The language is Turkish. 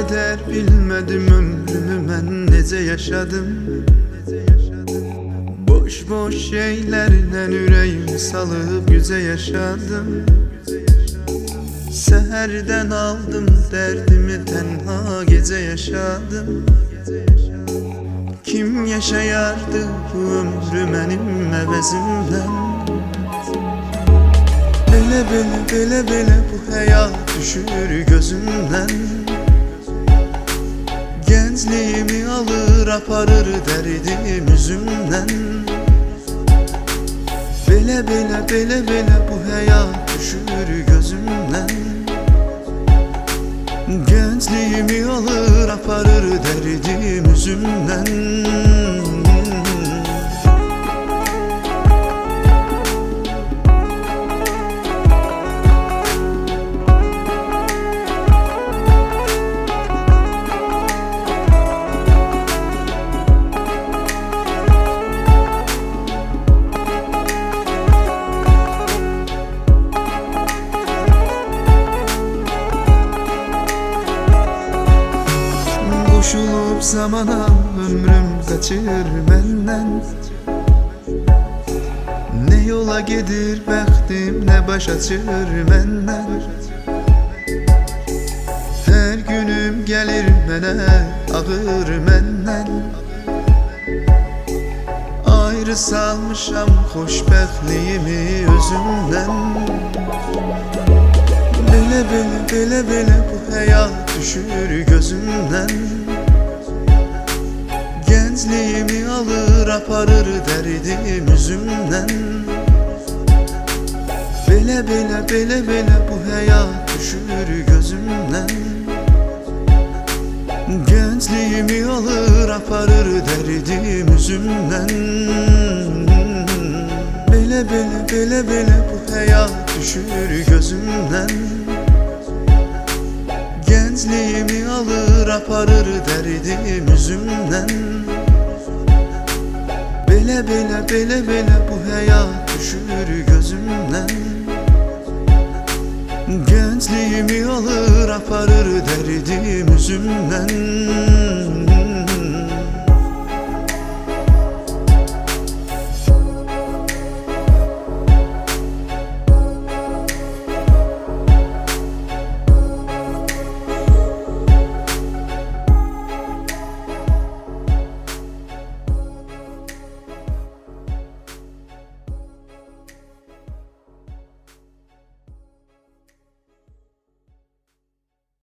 eder bilmedim, ömrümü ben nece yaşadım. Boş boş şeylerle yüreğimi salıp güze yaşadım. Seherden aldım derdimi, tenha gece yaşadım. Kim yaşayardı bu ömrü benim evezimden? Bele bele bele bele bu hayat düşür gözümden. Gençliğimi alır aparır derdim yüzümden. Bele bele bele bele bu hayat düşür gözümden. Gençliğimi alır aparır derdim yüzümden. Koşulup zamana ömrüm kaçır benden. Ne yola gedir bəxtim, ne baş açır benden. Her günüm gelir mənə ağır məndən. Ayrı salmışam xoşbəxtliyimi özümden. Bele bele bele bele bu hayat düşür gözümden. Gençliğimi alır aparır derdim yüzümden. Bele bele bele bele bu hayat düşür gözümden. Gençliğimi alır aparır derdim yüzümden. Bele bele bele bele bu hayat düşür gözümden. Gençliğimi alır aparır derdim yüzümden. Bele bele bele bele bu hayat düşür gözümden. Gençliğimi alır aparır derdim yüzümden.